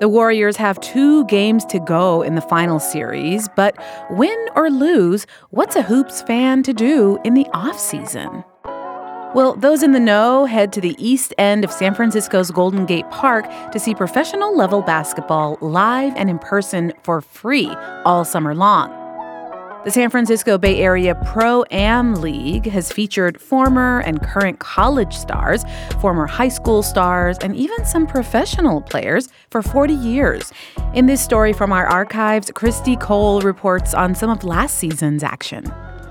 The Warriors have 2 games to go in the final series, but win or lose, what's a Hoops fan to do in the offseason? Well, those in the know head to the east end of San Francisco's Golden Gate Park to see professional-level basketball live and in person for free all summer long. The San Francisco Bay Area Pro-Am League has featured former and current college stars, former high school stars, and even some professional players for 40 years. In this story from our archives, Christy Cole reports on some of last season's action.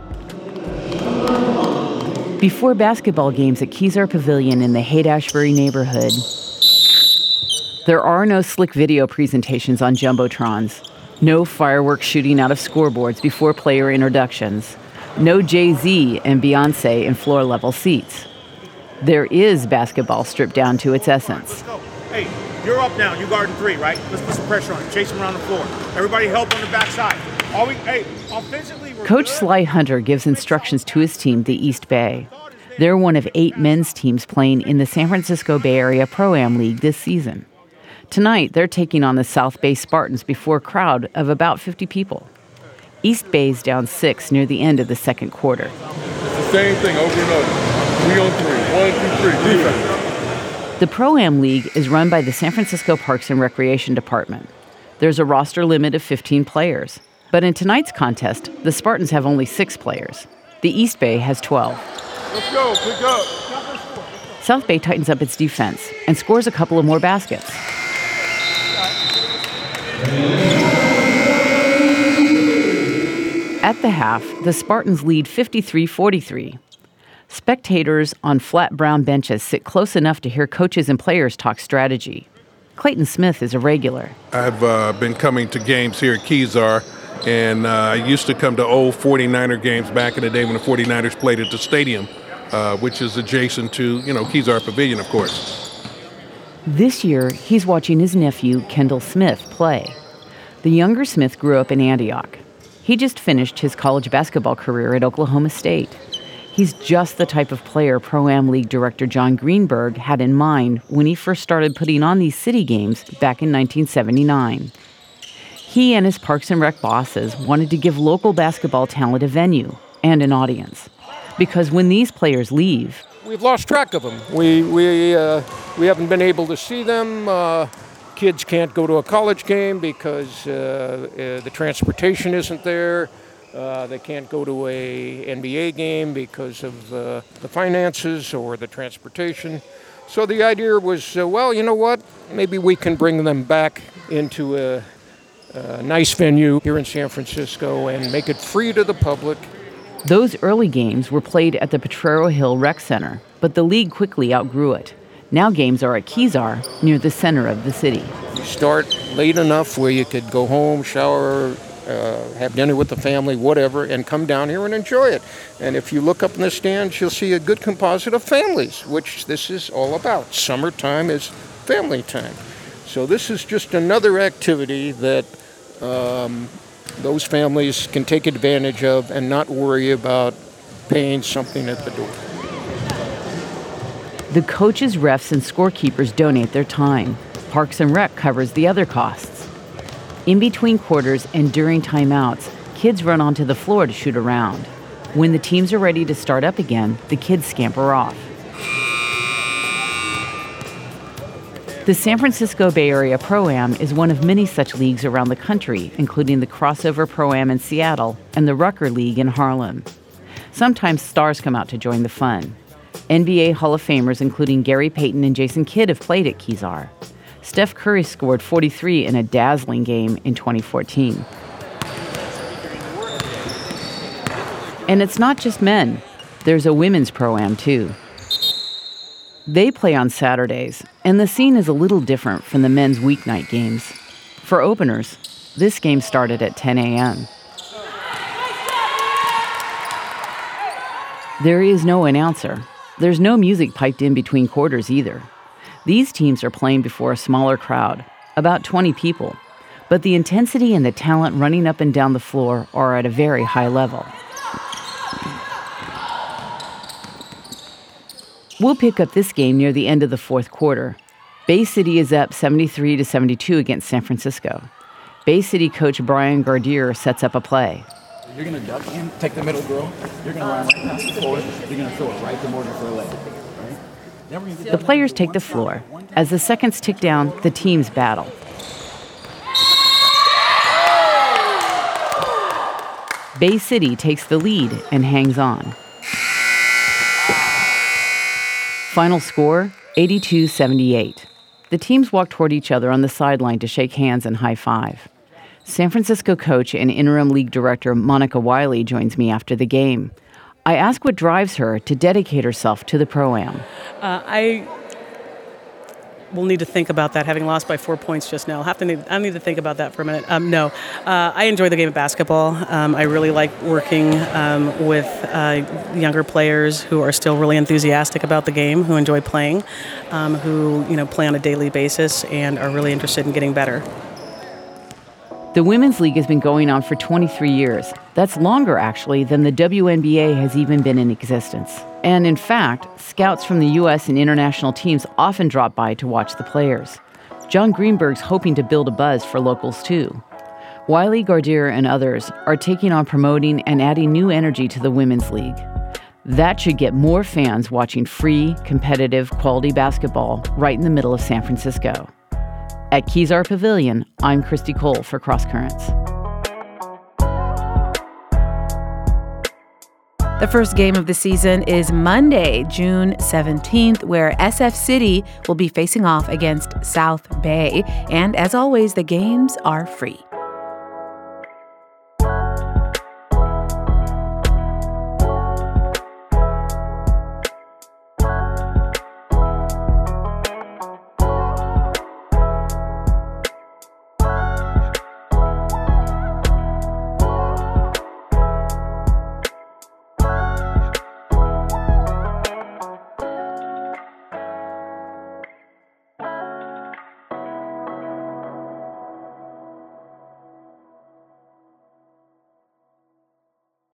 Before basketball games at Kezar Pavilion in the Haight-Ashbury neighborhood, there are no slick video presentations on jumbotrons. No fireworks shooting out of scoreboards before player introductions. No Jay-Z and Beyonce in floor-level seats. There is basketball stripped down to its essence. Let's go. Hey, you're up now. You guarding 3, right? Let's put some pressure on him. Chase him around the floor. Everybody help on the backside. Offensively, Coach Sly Hunter gives instructions to his team, the East Bay. They're one of 8 men's teams playing in the San Francisco Bay Area Pro-Am League this season. Tonight, they're taking on the South Bay Spartans before a crowd of about 50 people. East Bay's down 6 near the end of the second quarter. It's the same thing over and over. 3 on 3. 1, 2, 3. Defense. The Pro-Am League is run by the San Francisco Parks and Recreation Department. There's a roster limit of 15 players. But in tonight's contest, the Spartans have only 6 players. The East Bay has 12. Let's go. Pick up. South Bay tightens up its defense and scores a couple of more baskets. At the half, the Spartans lead 53-43. Spectators on flat brown benches sit close enough to hear coaches and players talk strategy. Clayton Smith is a regular. I've been coming to games here at Kezar, and I used to come to old 49er games back in the day when the 49ers played at the stadium, which is adjacent to, Kezar Pavilion, of course. This year, he's watching his nephew, Kendall Smith, play. The younger Smith grew up in Antioch. He just finished his college basketball career at Oklahoma State. He's just the type of player Pro-Am League director John Greenberg had in mind when he first started putting on these city games back in 1979. He and his Parks and Rec bosses wanted to give local basketball talent a venue and an audience. Because when these players leave, we've lost track of them. We haven't been able to see them. Kids can't go to a college game because the transportation isn't there. They can't go to a NBA game because of the finances or the transportation. So the idea was, well, you know what? Maybe we can bring them back into a nice venue here in San Francisco and make it free to the public. Those early games were played at the Potrero Hill Rec Center, but the league quickly outgrew it. Now games are at Kezar, near the center of the city. You start late enough where you could go home, shower, have dinner with the family, whatever, and come down here and enjoy it. And if you look up in the stands, you'll see a good composite of families, which this is all about. Summertime is family time. So this is just another activity that those families can take advantage of and not worry about paying something at the door. The coaches, refs, and scorekeepers donate their time. Parks and Rec covers the other costs. In between quarters and during timeouts, kids run onto the floor to shoot around. When the teams are ready to start up again, the kids scamper off. The San Francisco Bay Area Pro-Am is one of many such leagues around the country, including the Crossover Pro-Am in Seattle and the Rucker League in Harlem. Sometimes stars come out to join the fun. NBA Hall of Famers, including Gary Payton and Jason Kidd, have played at Kezar. Steph Curry scored 43 in a dazzling game in 2014. And it's not just men. There's a women's Pro-Am, too. They play on Saturdays, and the scene is a little different from the men's weeknight games. For openers, this game started at 10 a.m. There is no announcer. There's no music piped in between quarters either. These teams are playing before a smaller crowd, about 20 people, but the intensity and the talent running up and down the floor are at a very high level. We'll pick up this game near the end of the fourth quarter. Bay City is up 73-72 against San Francisco. Bay City coach Brian Gardere sets up a play. You're going to duck in, take the middle girl. You're going to run right past the forward. You're going to throw it right to Morgan for a leg. Right? The players take the floor. As the seconds tick down, the teams battle. Bay City takes the lead and hangs on. Final score, 82-78. The teams walk toward each other on the sideline to shake hands and high-five. San Francisco coach and interim league director Monica Wiley joins me after the game. I ask what drives her to dedicate herself to the Pro-Am. I will need to think about that, having lost by 4 points just now. I need to think about that for a minute. I enjoy the game of basketball. I really like working with younger players who are still really enthusiastic about the game, who enjoy playing, who play on a daily basis and are really interested in getting better. The Women's League has been going on for 23 years. That's longer, actually, than the WNBA has even been in existence. And in fact, scouts from the U.S. and international teams often drop by to watch the players. John Greenberg's hoping to build a buzz for locals, too. Wiley, Gardere, and others are taking on promoting and adding new energy to the Women's League. That should get more fans watching free, competitive, quality basketball right in the middle of San Francisco. At Kezar Pavilion, I'm Christy Cole for Cross Currents. The first game of the season is Monday, June 17th, where SF City will be facing off against South Bay. And as always, the games are free.